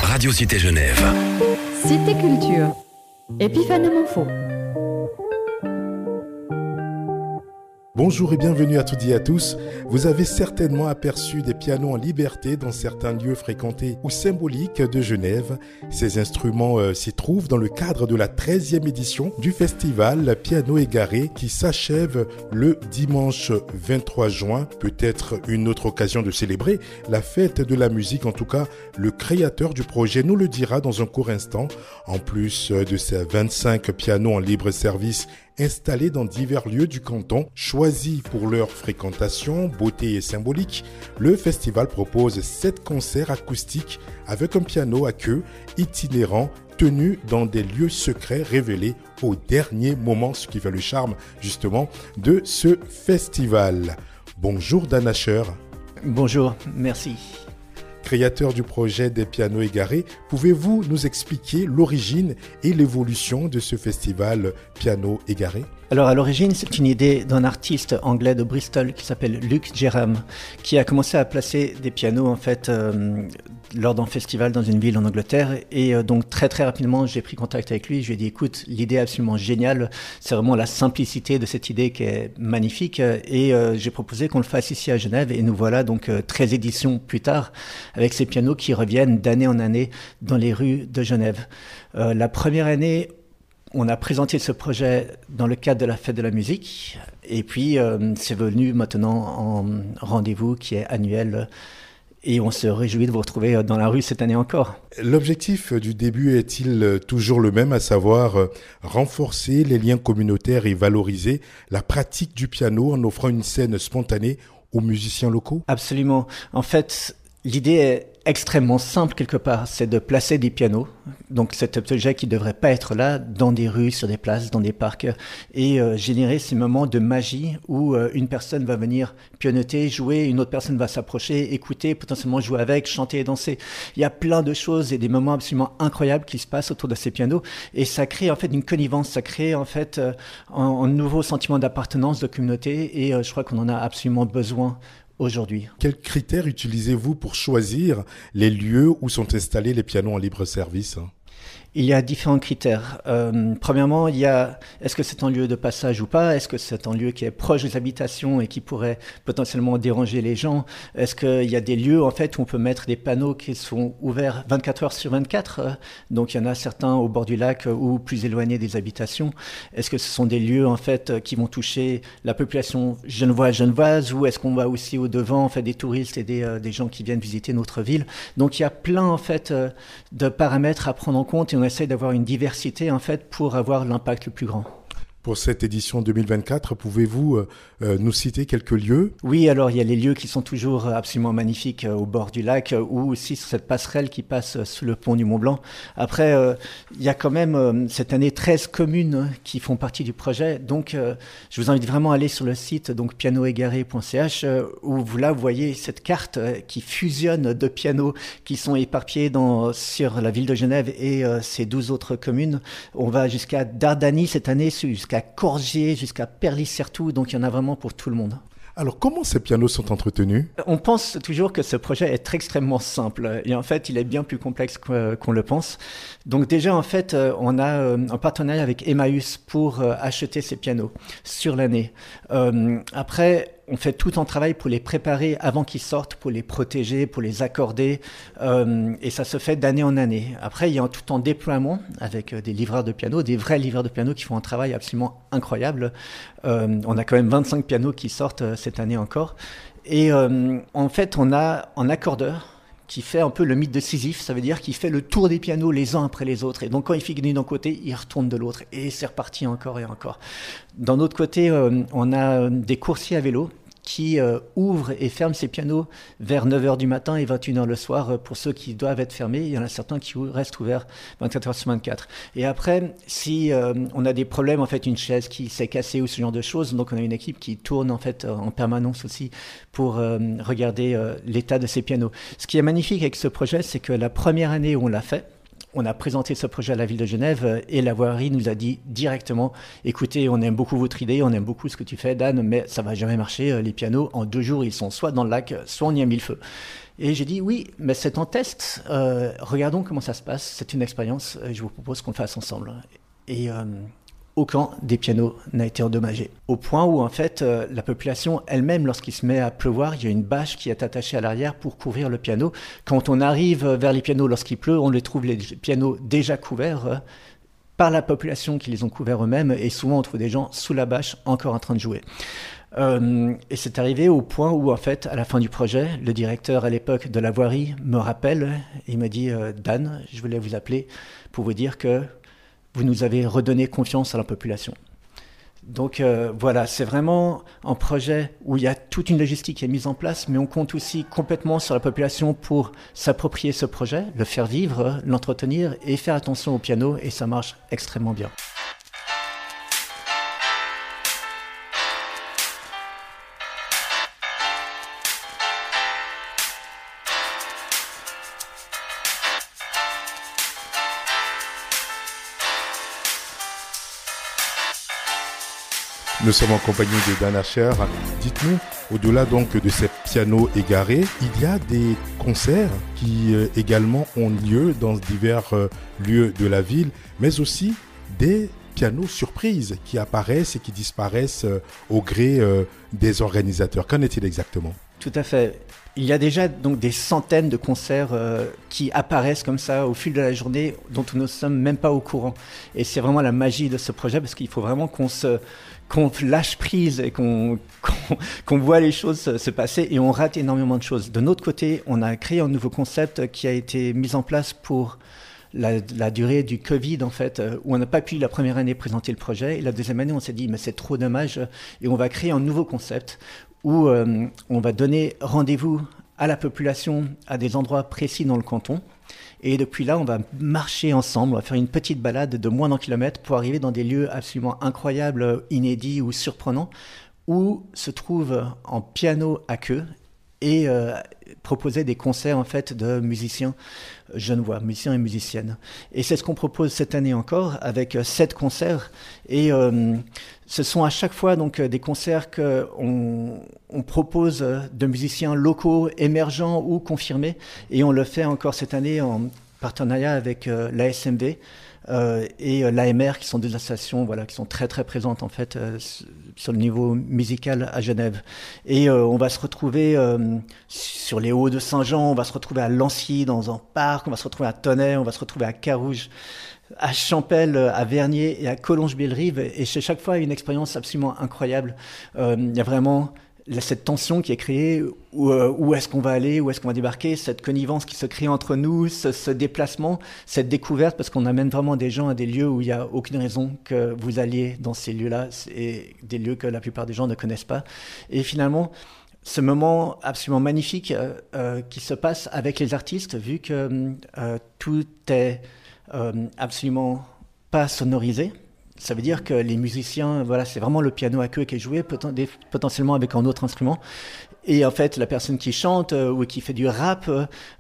Radio Cité Genève. Cité Culture. Épiphane Monfaux. Bonjour et bienvenue à toutes et à tous. Vous avez certainement aperçu des pianos en liberté dans certains lieux fréquentés ou symboliques de Genève. Ces instruments s'y trouvent dans le cadre de la 13e édition du festival Piano Égaré qui s'achève le dimanche 23 juin. Peut-être une autre occasion de célébrer la fête de la musique. En tout cas, le créateur du projet nous le dira dans un court instant. En plus de ces 25 pianos en libre service installés dans divers lieux du canton, choisis pour leur fréquentation, beauté et symbolique, le festival propose 7 concerts acoustiques avec un piano à queue itinérant tenu dans des lieux secrets révélés au dernier moment, ce qui fait le charme justement de ce festival. Bonjour Dan Asher. Bonjour, merci. Créateur du projet des pianos égarés, pouvez-vous nous expliquer l'origine et l'évolution de ce festival Piano Égaré ? Alors à l'origine, c'est une idée d'un artiste anglais de Bristol qui s'appelle Luke Jerram, qui a commencé à placer des pianos en fait lors d'un festival dans une ville en Angleterre. Et donc très rapidement, j'ai pris contact avec lui. Je lui ai dit, écoute, l'idée est absolument géniale. C'est vraiment la simplicité de cette idée qui est magnifique. Et j'ai proposé qu'on le fasse ici à Genève. Et nous voilà donc 13 éditions plus tard avec ces pianos qui reviennent d'année en année dans les rues de Genève. La première année, on a présenté ce projet dans le cadre de la fête de la musique et puis c'est venu maintenant en rendez-vous qui est annuel et on se réjouit de vous retrouver dans la rue cette année encore. L'objectif du début est-il toujours le même, à savoir renforcer les liens communautaires et valoriser la pratique du piano en offrant une scène spontanée aux musiciens locaux ? Absolument. En fait, l'idée est extrêmement simple quelque part, c'est de placer des pianos, donc cet objet qui ne devrait pas être là, dans des rues, sur des places, dans des parcs, et générer ces moments de magie où une personne va venir pianoter, jouer, une autre personne va s'approcher, écouter, potentiellement jouer avec, chanter et danser. Il y a plein de choses et des moments absolument incroyables qui se passent autour de ces pianos, et ça crée en fait une connivence, ça crée en fait un nouveau sentiment d'appartenance, de communauté, et je crois qu'on en a absolument besoin aujourd'hui. Quels critères utilisez-vous pour choisir les lieux où sont installés les pianos en libre service ? Il y a différents critères. Premièrement, il y a est-ce que c'est un lieu de passage ou pas ? Est-ce que c'est un lieu qui est proche des habitations et qui pourrait potentiellement déranger les gens ? Est-ce qu'il y a des lieux en fait où on peut mettre des panneaux qui sont ouverts 24 heures sur 24 ? Donc il y en a certains au bord du lac ou plus éloignés des habitations. Est-ce que ce sont des lieux en fait qui vont toucher la population genevoise ou est-ce qu'on va aussi au devant en fait des touristes et des gens qui viennent visiter notre ville ? Donc il y a plein en fait de paramètres à prendre en compte et on essaie d'avoir une diversité en fait pour avoir l'impact le plus grand. Pour cette édition 2024, pouvez-vous nous citer quelques lieux ? Oui, alors il y a les lieux qui sont toujours absolument magnifiques au bord du lac ou aussi sur cette passerelle qui passe sous le pont du Mont-Blanc. Après, il y a quand même cette année 13 communes qui font partie du projet. Donc, je vous invite vraiment à aller sur le site donc pianoégaré.ch où vous voyez cette carte qui fusionne de pianos qui sont éparpillés sur la ville de Genève et ces 12 autres communes. On va jusqu'à Dardani cette année, jusqu'à Corgier, jusqu'à Perlis-Certoux, donc il y en a vraiment pour tout le monde. Alors, comment ces pianos sont entretenus ? On pense toujours que ce projet est extrêmement simple et en fait, il est bien plus complexe qu'on le pense. Donc déjà, en fait, on a un partenariat avec Emmaüs pour acheter ces pianos sur l'année. Après, on fait tout un travail pour les préparer avant qu'ils sortent, pour les protéger, pour les accorder, et ça se fait d'année en année. Après, il y a tout un déploiement avec des livreurs de piano, des vrais livreurs de piano qui font un travail absolument incroyable. On a quand même 25 pianos qui sortent cette année encore. Et en fait, on a un accordeur qui fait un peu le mythe de Sisyphe, ça veut dire qu'il fait le tour des pianos les uns après les autres. Et donc quand il finit d'un côté, il retourne de l'autre. Et c'est reparti encore et encore. D'un autre côté, on a des coursiers à vélo qui ouvre et ferme ses pianos vers 9h du matin et 21h le soir pour ceux qui doivent être fermés. Il y en a certains qui restent ouverts 24h sur 24. Et après, si on a des problèmes, en fait, une chaise qui s'est cassée ou ce genre de choses, donc on a une équipe qui tourne en fait en permanence aussi pour regarder l'état de ces pianos. Ce qui est magnifique avec ce projet, c'est que la première année où on l'a fait, on a présenté ce projet à la ville de Genève et la voirie nous a dit directement « Écoutez, on aime beaucoup votre idée, on aime beaucoup ce que tu fais, Dan, mais ça va jamais marcher. Les pianos, en 2 jours, ils sont soit dans le lac, soit on y a mis le feu. » Et j'ai dit oui, mais c'est en test, regardons comment ça se passe, c'est une expérience, je vous propose qu'on le fasse ensemble. Et aucun des pianos n'a été endommagé. Au point où en fait la population elle-même, lorsqu'il se met à pleuvoir, il y a une bâche qui est attachée à l'arrière pour couvrir le piano. Quand on arrive vers les pianos lorsqu'il pleut, on les trouve les pianos déjà couverts par la population qui les ont couverts eux-mêmes, et souvent on trouve des gens sous la bâche encore en train de jouer. Et c'est arrivé au point où en fait à la fin du projet, le directeur à l'époque de la voirie me rappelle et il me dit Dan, je voulais vous appeler pour vous dire que vous nous avez redonné confiance à la population. Donc voilà, c'est vraiment un projet où il y a toute une logistique qui est mise en place, mais on compte aussi complètement sur la population pour s'approprier ce projet, le faire vivre, l'entretenir et faire attention au piano, et ça marche extrêmement bien. Nous sommes en compagnie de Dan Asher. Dites-nous, au-delà donc de ces pianos égarés, il y a des concerts qui également ont lieu dans divers lieux de la ville, mais aussi des pianos surprises qui apparaissent et qui disparaissent au gré des organisateurs. Qu'en est-il exactement ? Tout à fait. Il y a déjà donc des centaines de concerts qui apparaissent comme ça au fil de la journée, dont nous ne sommes même pas au courant. Et c'est vraiment la magie de ce projet, parce qu'il faut vraiment qu'on lâche prise et qu'on voit les choses se passer, et on rate énormément de choses. De notre côté, on a créé un nouveau concept qui a été mis en place pour la durée du Covid, en fait, où on n'a pas pu la première année présenter le projet, et la deuxième année on s'est dit mais c'est trop dommage, et on va créer un nouveau concept où on va donner rendez-vous à la population à des endroits précis dans le canton. Et depuis là, on va marcher ensemble, on va faire une petite balade de moins d'un kilomètre pour arriver dans des lieux absolument incroyables, inédits ou surprenants, où se trouve un piano à queue et proposer des concerts en fait de musiciens genevois, musiciens et musiciennes. Et c'est ce qu'on propose cette année encore avec 7 concerts. Et ce sont à chaque fois donc des concerts qu'on propose de musiciens locaux, émergents ou confirmés. Et on le fait encore cette année en partenariat avec l'ASMV et l'AMR, qui sont deux associations qui sont très très présentes en fait sur le niveau musical à Genève. Et on va se retrouver sur les Hauts de Saint-Jean, on va se retrouver à Lancy dans un parc, on va se retrouver à Tonnet, on va se retrouver à Carouge, à Champel, à Vernier et à Collonges-Bellerive. Et c'est chaque fois une expérience absolument incroyable. Il y a vraiment cette tension qui est créée, où est-ce qu'on va aller, où est-ce qu'on va débarquer, cette connivence qui se crée entre nous, ce déplacement, cette découverte, parce qu'on amène vraiment des gens à des lieux où il n'y a aucune raison que vous alliez dans ces lieux-là, et des lieux que la plupart des gens ne connaissent pas. Et finalement, ce moment absolument magnifique qui se passe avec les artistes, vu que tout est absolument pas sonorisé. Ça veut dire que les musiciens, c'est vraiment le piano à queue qui est joué, potentiellement avec un autre instrument. Et en fait, la personne qui chante ou qui fait du rap,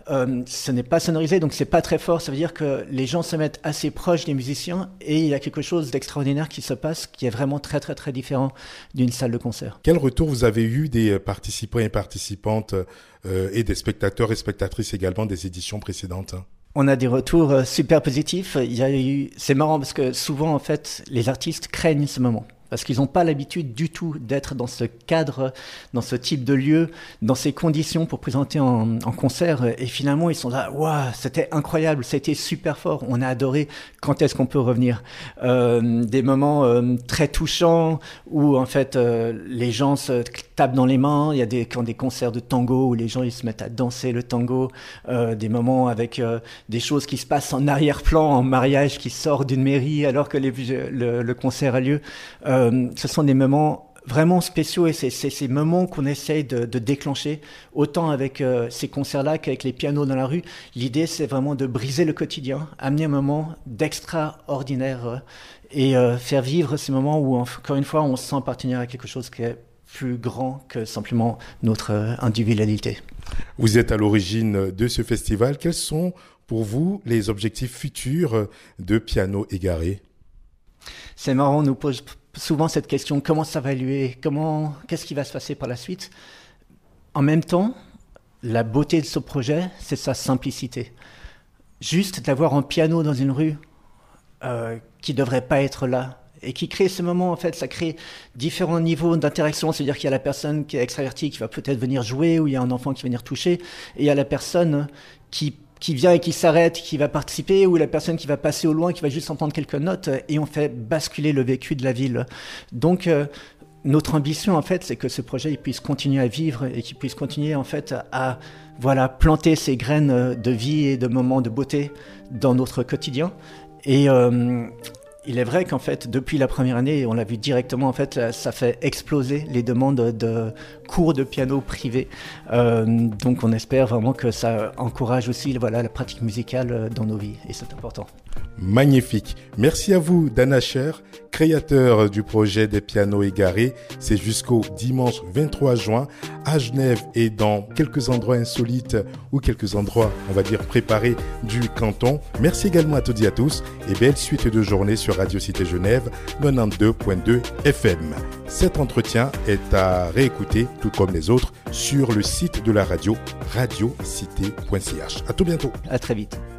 ce n'est pas sonorisé, donc c'est pas très fort. Ça veut dire que les gens se mettent assez proches des musiciens, et il y a quelque chose d'extraordinaire qui se passe, qui est vraiment très très très différent d'une salle de concert. Quel retour vous avez eu des participants et participantes et des spectateurs et spectatrices également des éditions précédentes ? On a des retours super positifs. C'est marrant parce que souvent, en fait, les artistes craignent ce moment. Parce qu'ils n'ont pas l'habitude du tout d'être dans ce cadre, dans ce type de lieu, dans ces conditions pour présenter en concert. Et finalement, ils sont là, waouh, c'était incroyable, c'était super fort, on a adoré. Quand est-ce qu'on peut revenir ? Des moments très touchants où en fait les gens se tapent dans les mains. Il y a des concerts de tango où les gens ils se mettent à danser le tango. Des moments avec des choses qui se passent en arrière-plan, en mariage qui sort d'une mairie alors que le concert a lieu. Ce sont des moments vraiment spéciaux, et c'est ces moments qu'on essaye de déclencher, autant avec ces concerts-là qu'avec les pianos dans la rue. L'idée, c'est vraiment de briser le quotidien, amener un moment d'extraordinaire et faire vivre ces moments où, encore une fois, on se sent appartenir à quelque chose qui est plus grand que simplement notre individualité. Vous êtes à l'origine de ce festival. Quels sont pour vous les objectifs futurs de Piano Égaré ? C'est marrant, on nous pose souvent cette question, comment ça va évoluer, qu'est-ce qui va se passer par la suite ? En même temps, la beauté de ce projet, c'est sa simplicité. Juste d'avoir un piano dans une rue qui ne devrait pas être là et qui crée ce moment, en fait, ça crée différents niveaux d'interaction. C'est-à-dire qu'il y a la personne qui est extravertie qui va peut-être venir jouer, ou il y a un enfant qui va venir toucher, et il y a la personne qui vient et qui s'arrête, qui va participer, ou la personne qui va passer au loin, qui va juste entendre quelques notes, et on fait basculer le vécu de la ville. Donc, notre ambition, en fait, c'est que ce projet il puisse continuer à vivre et qu'il puisse continuer, en fait, à planter ces graines de vie et de moments de beauté dans notre quotidien. Et il est vrai qu'en fait, depuis la première année, on l'a vu directement, en fait, ça fait exploser les demandes de cours de piano privés. Donc, on espère vraiment que ça encourage aussi, la pratique musicale dans nos vies, et c'est important. Magnifique. Merci à vous, Dan Asher, créateur du projet des pianos égarés. C'est jusqu'au dimanche 23 juin à Genève et dans quelques endroits insolites ou quelques endroits, on va dire, préparés du canton. Merci également à toutes et à tous et belle suite de journée sur Radio Cité Genève 92.2 FM. Cet entretien est à réécouter, tout comme les autres, sur le site de la radio, radiocité.ch. À tout bientôt. À très vite.